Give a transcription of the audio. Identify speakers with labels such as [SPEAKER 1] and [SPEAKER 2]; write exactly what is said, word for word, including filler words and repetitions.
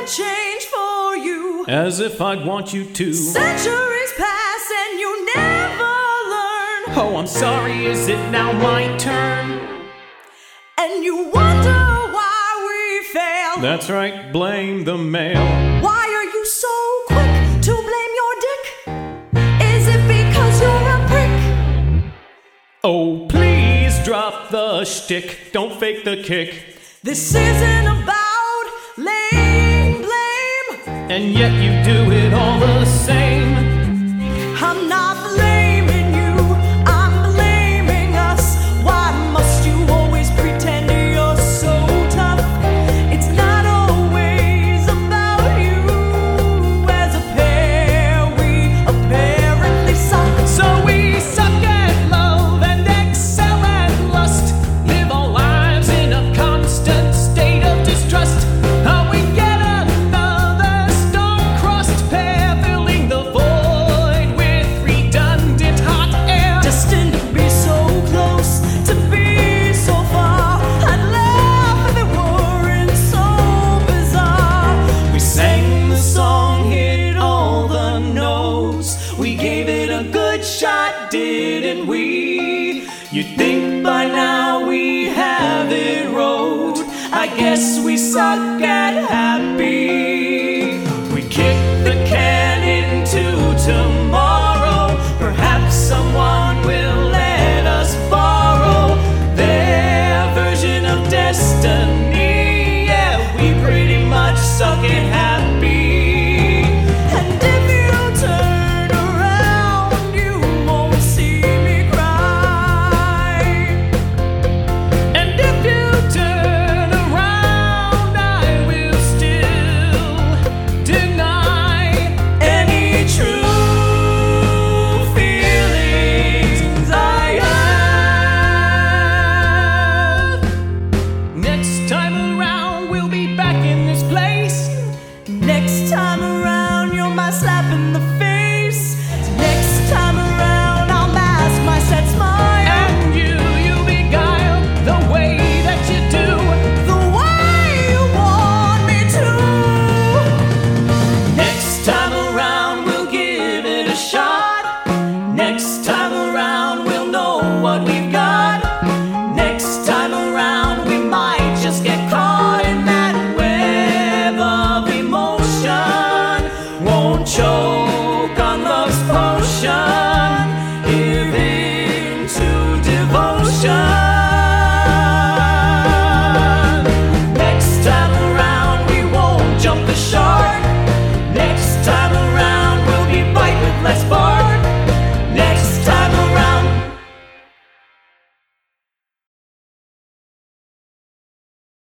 [SPEAKER 1] can change for you.
[SPEAKER 2] As if I'd want you to.
[SPEAKER 1] Centuries pass and you never learn.
[SPEAKER 2] Oh, I'm sorry, is it now my turn?
[SPEAKER 1] And you wonder why we fail.
[SPEAKER 2] That's right, blame the male.
[SPEAKER 1] Why are you so quick to blame your dick? Is it because you're a prick?
[SPEAKER 2] Oh, please drop the shtick, don't fake the kick.
[SPEAKER 1] This isn't about laying blame,
[SPEAKER 2] and yet you do it all the same.
[SPEAKER 1] I'm not blaming you, I'm blaming us. Why must you always pretend you're so tough? It's not always about you. As a pair, we apparently suck.
[SPEAKER 2] So we suck at love and excel at lust. Live our lives in a constant state of distrust. How we get another star-crossed pair, filling the void with redundant hot air.
[SPEAKER 1] Destined to be so close, to be so far. I'd laugh if it weren't so bizarre.
[SPEAKER 2] We sang the song, hit all the notes. We gave it a good shot, didn't we? You'd think by now we have it wrote. I guess we suck at happy. We kick the can into tomorrow. Perhaps someone